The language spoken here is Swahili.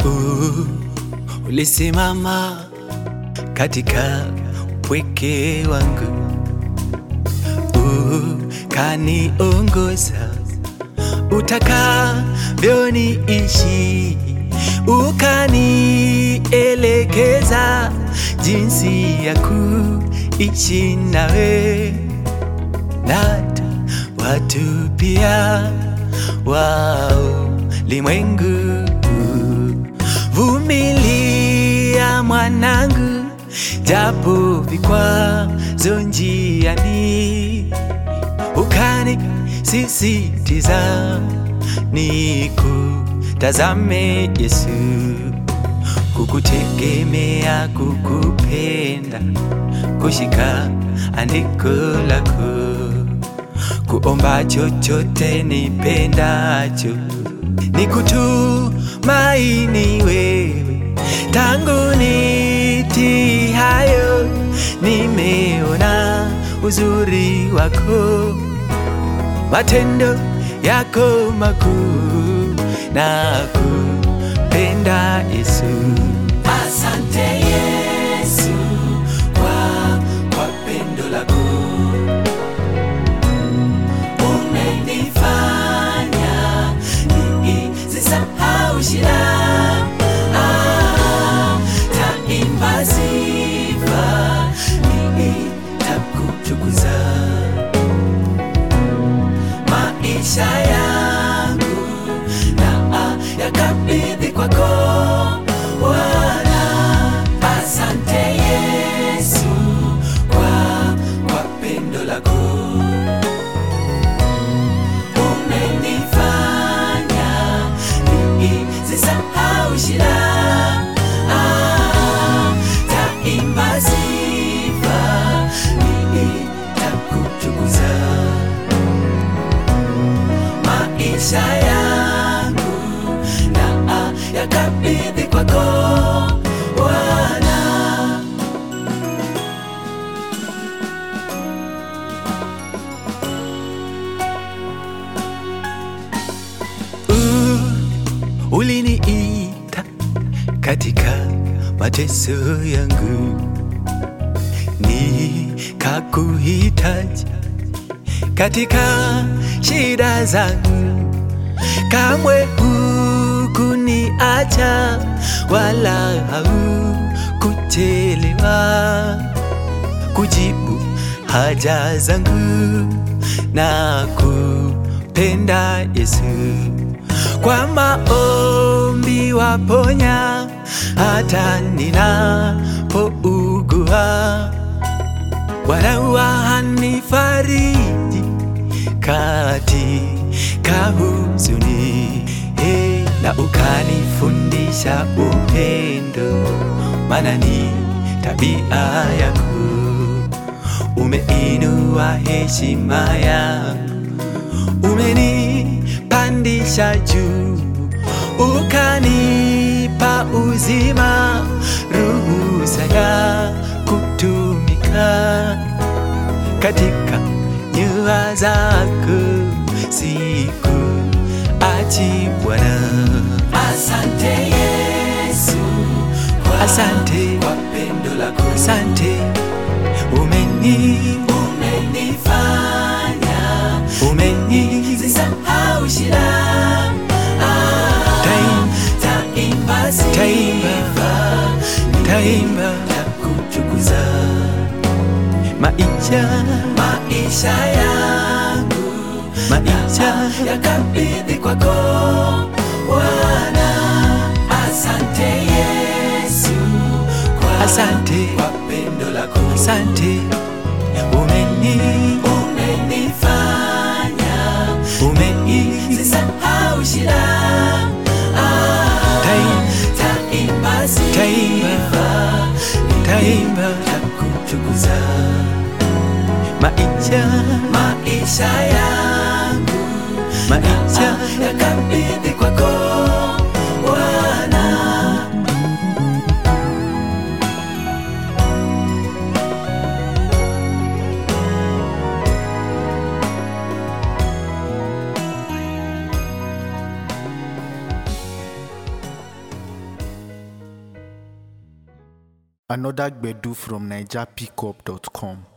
Ulisimama katika upweke wangu, ukaniongoza utakavyo niishi, ukanielekeza jinsi ya kuishi nawe, na watu pia wa ulimwengu. Vumilia mwanangu, japo vikwazo njiani, ukanisisitiza nikutazame Yesu, kukutegemea, kukupenda, kushika andiko lako, kuomba chochote nipendacho, nikutumaini wewe. Tangu niti hayo nimeona uzuri wako, matendo yako makuu, na kupenda Yesu. Asante Yesu kwa pendo lako, umenifanya nisisahau shida. Taimba sifa, nitakutukuza. Maisha yangu na yakabidhi kwako Bwana. Asante Yesu kwa pendo lako, umenifanya nisisahau shida. Taimba sifa, nitakutukuza. Maisha yangu na yakabidhi kwako Bwana. Uliniita katika mateso yangu, nikakuhitaji katika shida zangu. Kamwe hukuniacha wala haukuchelewa kujibu haja zangu, na kupenda Yesu. Kwa maombi waponya hata ninapougua, Bwana wanifariji katika huzuni, na ukanifundisha upendo, maana ni tabia yako. Umeinua heshima yangu, umenipandisha juu, ukanipa uzima, ruhusa ya kutumika katika nyua zako siku achi Bwana. Asante Yesu asante kwa pendo lako, asante umenifanya nisisahau shida. Taimba kutukuza. Maisha yangu yakabidhi kwako Bwana. Asante Yesu kwa pendo lako, asante umenifanya nisisahau shida. Taimba kutukuza. Maisha yangu yakabidhi kwako Bwana. Another Gbedu from NigerPickup.com.